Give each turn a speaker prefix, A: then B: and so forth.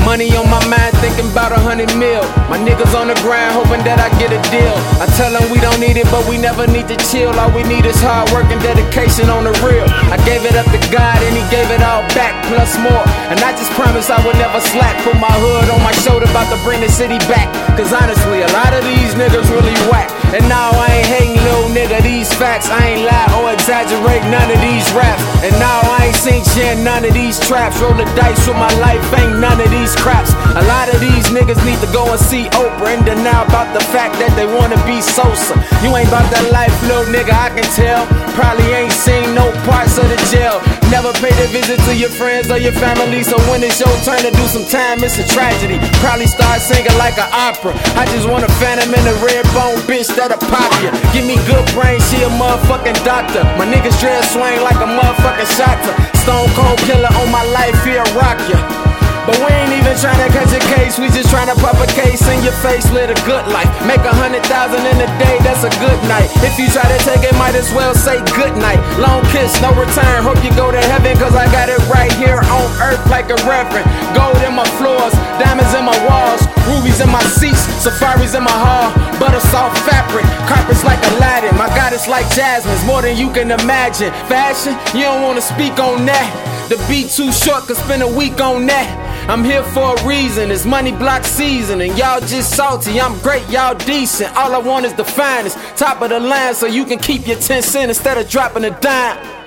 A: Money on my mind, thinking about 100 mil. My niggas on the grind, hoping that I get a deal. I tell them we don't need it, but we never need to chill. All we need is hard work and dedication on the real. I gave it up to God and he gave it all back, plus more. And I just promised I would never slack. Put my hood on my shoulder, about to bring the city back. Cause honestly, a lot of these niggas really whack. And now I ain't hating, little nigga, these facts. I ain't lie or exaggerate none of these raps. And now I ain't seen shit, none of these traps. Roll the dice with my life, ain't none of these craps. A lot of these niggas need to go and see Oprah and deny about the fact that they wanna be Sosa. You ain't about that life, little nigga, I can tell. Probably ain't seen no parts of the jail. Never paid a visit to your friends or your family, so when it's your turn to do some time, it's a tragedy. Probably start singing like an opera. I just want a phantom in a red bone bitch that'll pop ya. Give me good brain, she a motherfucking doctor. My niggas dress swing like a motherfucking shotter. Stone cold killer on my life, he'll rock ya. But we ain't even tryna catch a case, we just tryna pop a case in your face, live a good life. Make 100,000 in a day, that's a good night. If you try to take it, might as well say good night. Long kiss, no return, hope you go to heaven, cause I got it right here on earth like a reverend. Gold in my floors, diamonds in my walls, rubies in my seats, safaris in my hall. Butter soft fabric, carpets like Aladdin. My goddess like Jasmine's, more than you can imagine. Fashion, you don't wanna speak on that. The beat too short, could spend a week on that. I'm here for a reason, it's money block season. And y'all just salty, I'm great, y'all decent. All I want is the finest, top of the line, so you can keep your 10 cents instead of dropping a dime.